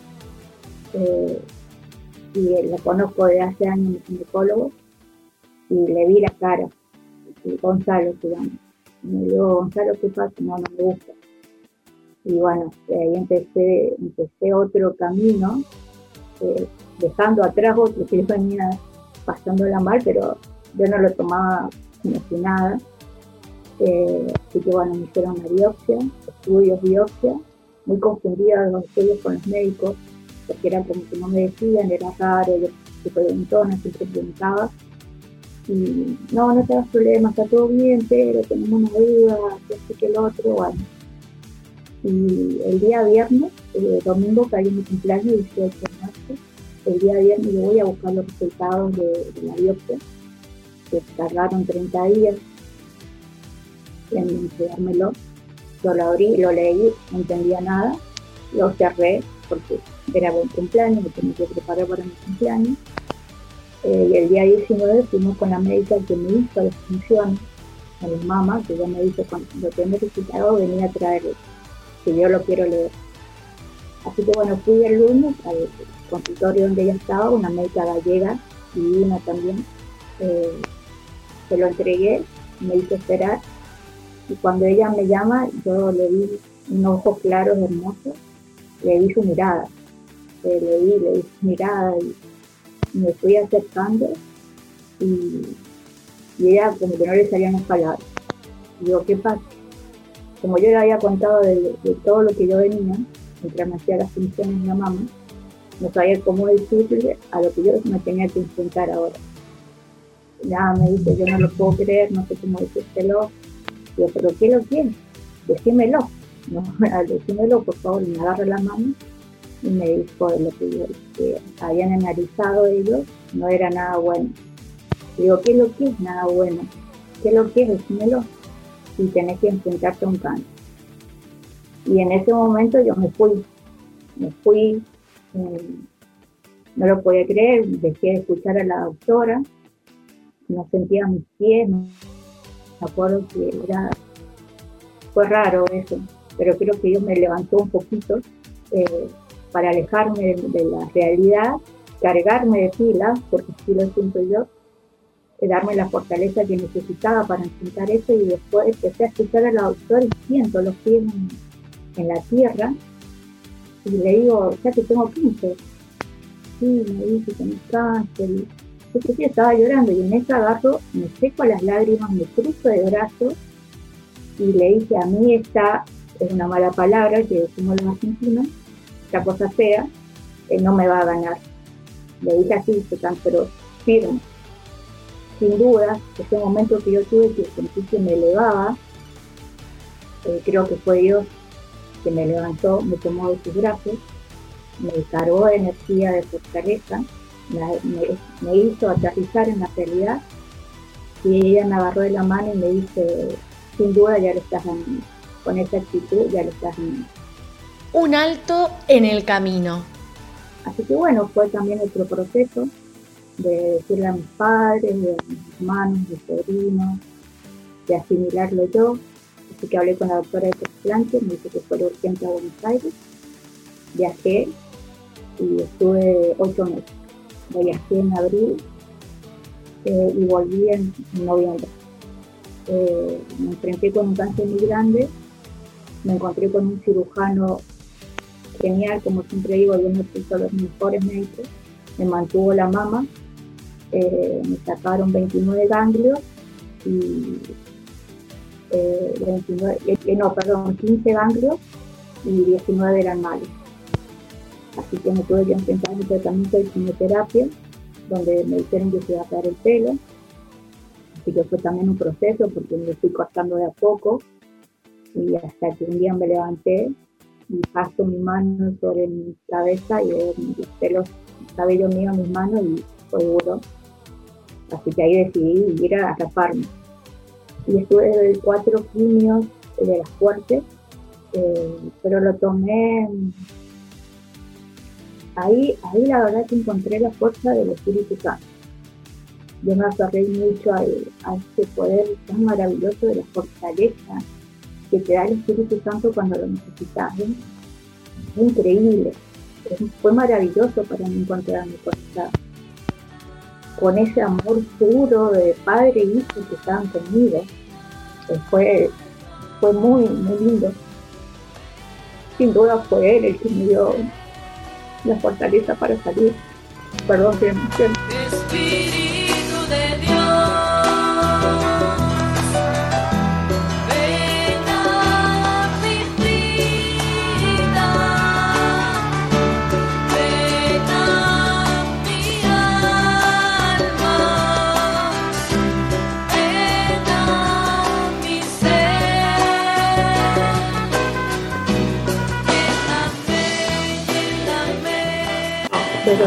y lo conozco de hace años, mi ginecólogo, y le vi la cara, Gonzalo se llama. Me dijo, Gonzalo, ¿qué pasa? No me gusta. Y bueno, ahí empecé otro camino, dejando atrás otro que yo venía pasándola mal, pero yo no lo tomaba como si nada. Así que bueno, me hicieron una biopsia, biopsia, muy confundida los estudios con los médicos, porque era como que no me decían, era raro, yo se preguntaba, siempre preguntaba. Y no te das problemas, está todo bien, pero tenemos una duda, que el otro, bueno. Y el día viernes, domingo cayó mi cumpleaños, 18 de marzo, el día viernes yo voy a buscar los resultados de la biopsia, que tardaron 30 días en entregármelo. Yo lo abrí, lo leí, no entendía nada, lo cerré porque era buen cumpleaños, me tenía que preparar para mi cumpleaños. Y el día 19 fuimos con la médica que me hizo las funciones, con la mamá, que ella me dice, cuando lo que necesitaba venía a traerlo, que yo lo quiero leer. Así que bueno, fui el lunes al consultorio donde ella estaba, una médica gallega, divina también, se lo entregué, me hizo esperar, y cuando ella me llama, yo le vi unos ojos claros, hermosos, le vi su mirada, le vi su mirada, y me fui acercando y ella como que no le salían las palabras. Y digo, ¿qué pasa? Como yo le había contado de todo lo que yo venía, mientras me hacía las funciones de la mamá, no sabía cómo decirle a lo que yo me tenía que enfrentar ahora. Ya me dice, yo no lo puedo creer, no sé cómo decírtelo. Digo, ¿pero qué lo quieres? Decímelo. No, decímelo, por favor. Y me agarra la mano y me dijo de lo que habían analizado ellos, no era nada bueno. Digo, ¿qué es lo que es nada bueno? ¿Qué es lo que es? Decímelo. Y tenés que enfrentarte a un cáncer. Y en ese momento yo me fui, no lo podía creer, dejé de escuchar a la doctora, no sentía mis pies, no me acuerdo que fue raro eso, pero creo que Dios me levantó un poquito, para alejarme de la realidad, cargarme de pilas, porque así lo siento yo, darme la fortaleza que necesitaba para enfrentar eso. Y después empecé a escuchar a la doctora y siento los pies en la tierra, y le digo, ya que tengo cáncer. Sí, me dice, tenés cáncer. Y yo sí estaba llorando, y en ese agarro me seco las lágrimas, me cruzo de brazos y le dije, a mí esta es una mala palabra que decimos los argentinos, esta cosa fea, no me va a ganar. Le dije así, pero firme. Sin duda, ese momento que yo tuve que sentir que me elevaba, creo que fue Dios que me levantó, me tomó de sus brazos, me cargó de energía, de fortaleza, me hizo aterrizar en la realidad, y ella me agarró de la mano y me dice, sin duda ya lo estás ganando, con esa actitud ya lo estás ganando. Un alto en el camino. Así que bueno, fue también otro proceso de decirle a mis padres, a mis hermanos, mis sobrinos, de asimilarlo yo. Así que hablé con la doctora de trasplante, me dijo que fuera urgente a Buenos Aires. Viajé y estuve 8 meses. Viajé en abril y volví en noviembre. Me enfrenté con un cáncer muy grande, me encontré con un cirujano genial, como siempre digo, yo no puso los mejores médicos, me mantuvo la mama, me sacaron 29 ganglios y 15 ganglios y 19 eran malos. Así que me tuve que enfrentar a un tratamiento de quimioterapia, donde me dijeron que se iba a caer el pelo. Así que fue también un proceso, porque me fui cortando de a poco, y hasta que un día me levanté y paso mi mano sobre mi cabeza y veo los pelos, el cabello mío en mis manos, y fue duro. Así que ahí decidí ir a raparme. Y estuve 4 quimios de las fuertes, pero lo tomé. Ahí la verdad que encontré la fuerza del Espíritu Santo. Yo me aferré mucho a este poder tan maravilloso de la fortaleza que te da el Espíritu Santo cuando lo necesitas. Es increíble. Fue maravilloso para mí encontrarme con ese amor puro de padre e hijo que estaban conmigo. Fue muy, muy lindo. Sin duda fue él el que me dio la fortaleza para salir. Perdón que me emociono. Espíritu de Dios, ven a mi vida, ven a mi alma, ven a mi ser, lléname. Pero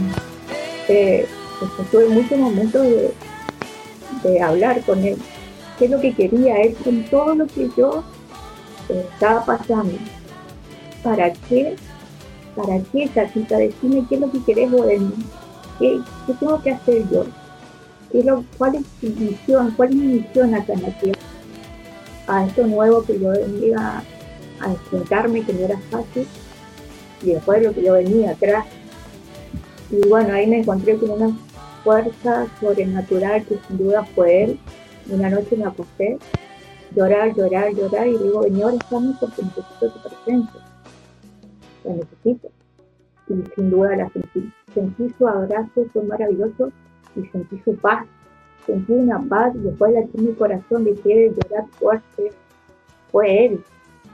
tuve muchos momentos de hablar con él, qué es lo que quería él con todo lo que yo estaba pasando. ¿Para qué, Tacita? Decime qué es lo que querés vos de mí, qué tengo que hacer yo, cuál es tu misión, cuál es mi misión acá en la tierra, a esto nuevo que yo venía a enfrentarme, que no era fácil, y después de lo que yo venía atrás. Y bueno, ahí me encontré con una fuerza sobrenatural que sin duda fue él. Una noche me acosté, llorar, y le digo, vení, abrázame porque necesito tu presencia. La necesito. Y sin duda la sentí su abrazo, fue maravilloso, y sentí su paz. Sentí una paz, y después latí mi corazón, dejé de llorar fuerte. Fue él,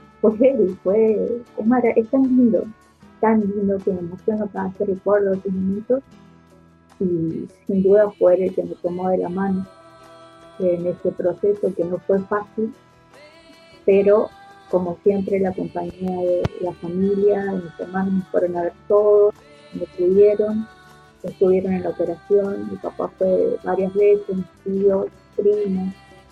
es tan lindo que me emociono cada vez que recuerdo esos momentos, y sin duda fue él el que me tomó de la mano en ese proceso que no fue fácil, pero como siempre la compañía de la familia, de mis hermanos me fueron a ver todos, me cuidaron, estuvieron en la operación, mi papá fue varias veces, mis tíos, primos,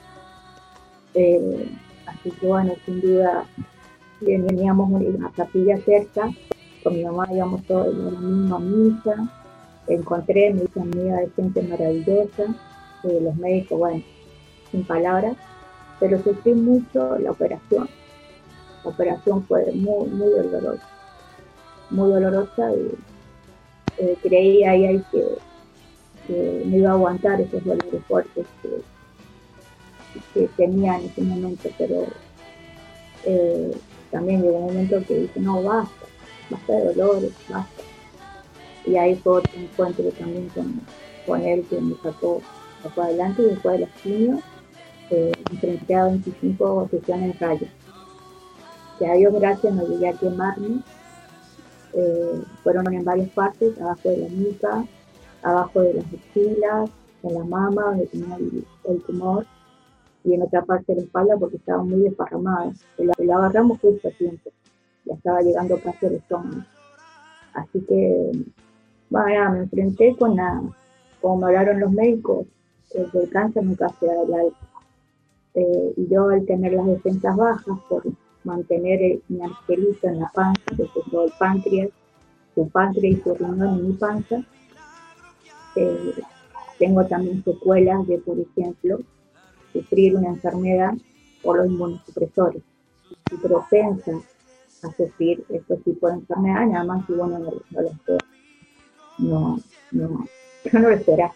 así que bueno, sin duda teníamos una capilla cerca, con mi mamá íbamos todos en la misma misa, encontré mi hija amiga de gente maravillosa, los médicos, bueno, sin palabras, pero sufrí mucho la operación. La operación fue muy, muy dolorosa, y creí ahí que no iba a aguantar esos dolores fuertes que tenía en ese momento, pero también llegó un momento que dije, no, basta de dolores, basta. Y ahí fue otro encuentro también con él que me sacó adelante, y después de las quimios me enfrenté a 25 sesiones en rayos. Que a Dios gracias no llegué a quemarme, fueron en varias partes, abajo de la nuca, abajo de las axilas, en la mama donde tenía el tumor, y en otra parte de la espalda porque estaba muy desparramada. Lo agarramos justo a tiempo, ya estaba llegando casi al estómago. Así que, bueno, me enfrenté como me hablaron los médicos, el cáncer nunca se da la época. Y yo al tener las defensas bajas por mantener mi angelito en la panza, que es todo el páncreas, su páncreas y su riñón en mi panza, tengo también secuelas de, por ejemplo, sufrir una enfermedad por los inmunosupresores. Y propensa a sufrir estos tipos de enfermedades, nada más si uno no lo espera. No lo espera.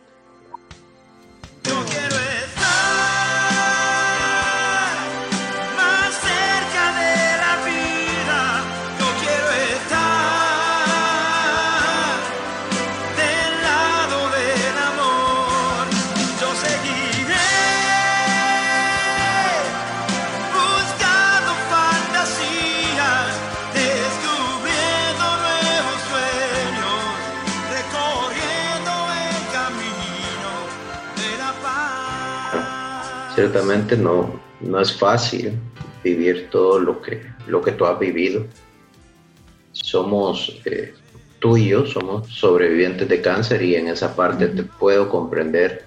Ciertamente no es fácil vivir todo lo que tú has vivido. Somos, tú y yo somos sobrevivientes de cáncer, y en esa parte te puedo comprender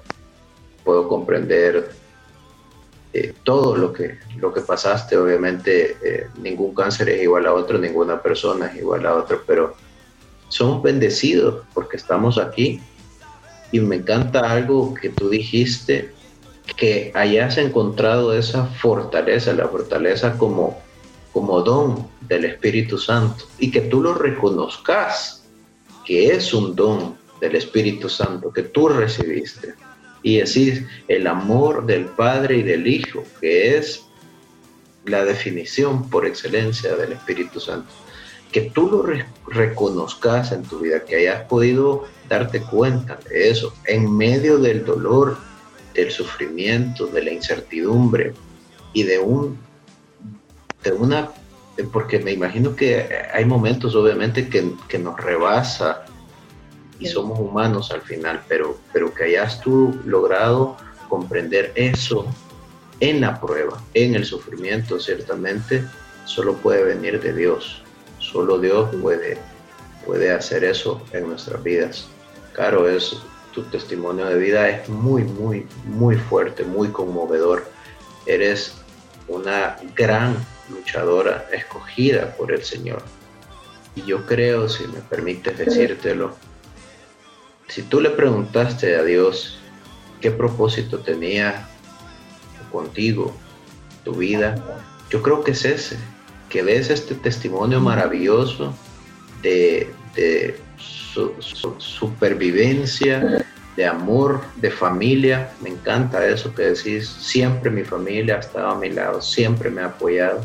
todo lo que pasaste. Obviamente ningún cáncer es igual a otro, ninguna persona es igual a otro, pero somos bendecidos porque estamos aquí. Y me encanta algo que tú dijiste, que hayas encontrado esa fortaleza, la fortaleza como don del Espíritu Santo, y que tú lo reconozcas, que es un don del Espíritu Santo que tú recibiste, y decir el amor del Padre y del Hijo, que es la definición por excelencia del Espíritu Santo, que tú lo reconozcas en tu vida, que hayas podido darte cuenta de eso en medio del dolor, del sufrimiento, de la incertidumbre y porque me imagino que hay momentos obviamente que nos rebasa y somos humanos al final, pero que hayas tú logrado comprender eso en la prueba, en el sufrimiento, ciertamente solo puede venir de Dios. Solo Dios puede hacer eso en nuestras vidas. Caro, tu testimonio de vida es muy, muy, muy fuerte, muy conmovedor. Eres una gran luchadora escogida por el Señor. Y yo creo, si me permites decírtelo, si tú le preguntaste a Dios qué propósito tenía contigo, tu vida, yo creo que es ese, que ves este testimonio maravilloso de supervivencia, de amor, de familia. Me encanta eso que decís, siempre mi familia ha estado a mi lado, siempre me ha apoyado.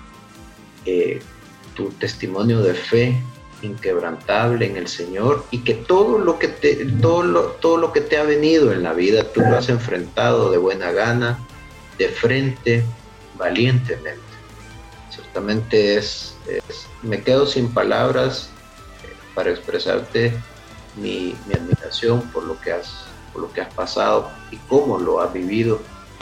Tu testimonio de fe inquebrantable en el Señor, y que todo lo que te ha venido en la vida tú lo has enfrentado de buena gana, de frente, valientemente. Ciertamente me quedo sin palabras para expresarte mi admiración por lo que has pasado y cómo lo has vivido.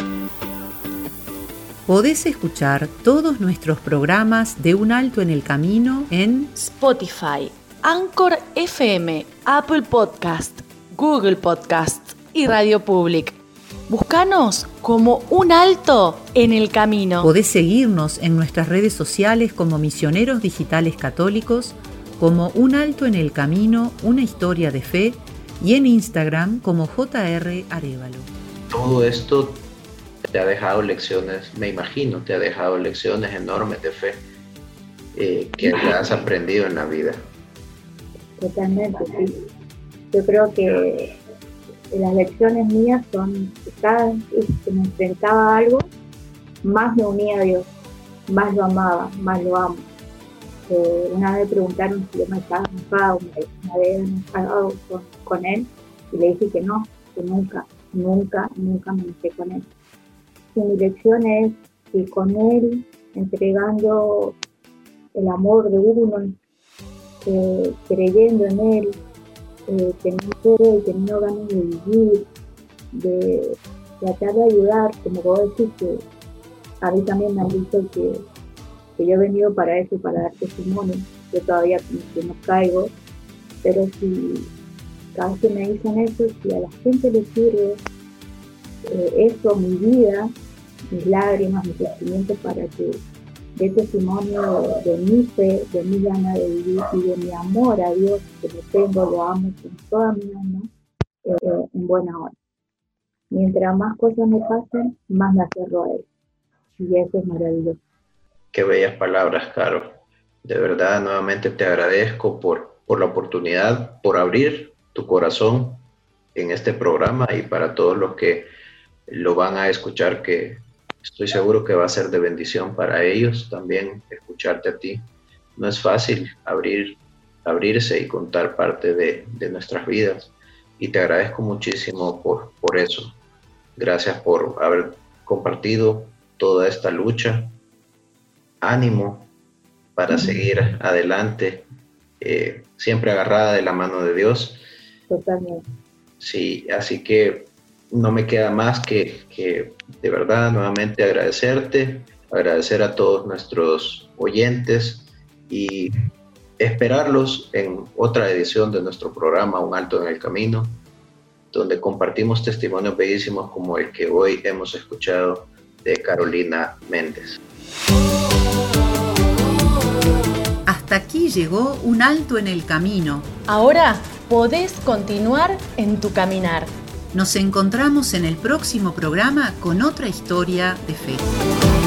Podés escuchar todos nuestros programas de Un Alto en el Camino en Spotify, Anchor FM, Apple Podcast, Google Podcast y Radio Public. Búscanos como Un Alto en el Camino. Podés seguirnos en nuestras redes sociales como Misioneros Digitales Católicos, como Un Alto en el Camino, una historia de fe, y en Instagram como JR Arévalo. Todo esto te ha dejado lecciones, me imagino, te ha dejado lecciones enormes de fe que has aprendido en la vida. Totalmente, sí. Yo creo que las lecciones mías son que cada vez que me enfrentaba a algo, más me unía a Dios, más lo amaba, más lo amo. Una vez me preguntaron si yo me estaba enfadado, me había enfadado con él, y le dije que no, que nunca me enojé con él. Y mi lección es que con él, entregando el amor de uno, creyendo en él, teniendo ganas de vivir, de tratar de ayudar, como vos decís, que a mí también me han dicho que yo he venido para eso, para dar testimonio. Yo todavía que no caigo, pero si cada vez que me dicen eso, si a la gente le sirve eso, mi vida, mis lágrimas, mis sentimientos, para que dé testimonio de mi fe, de mi gana de vivir y de mi amor a Dios, que lo tengo, lo amo con toda mi alma, en buena hora. mientras más cosas me pasen, más me aferro a Él. Y eso es maravilloso. Qué bellas palabras, Caro. De verdad, nuevamente te agradezco por la oportunidad, por abrir tu corazón en este programa, y para todos los que lo van a escuchar, que estoy seguro que va a ser de bendición para ellos también escucharte a ti. No es fácil abrirse y contar parte de nuestras vidas, y te agradezco muchísimo por eso. Gracias por haber compartido toda esta lucha. Ánimo para seguir adelante, siempre agarrada de la mano de Dios. Totalmente. Sí, así que no me queda más que de verdad nuevamente agradecer a todos nuestros oyentes y esperarlos en otra edición de nuestro programa Un Alto en el Camino, donde compartimos testimonios bellísimos como el que hoy hemos escuchado de Carolina Méndez. Hasta aquí llegó Un Alto en el Camino. Ahora podés continuar en tu caminar. Nos encontramos en el próximo programa con otra historia de fe.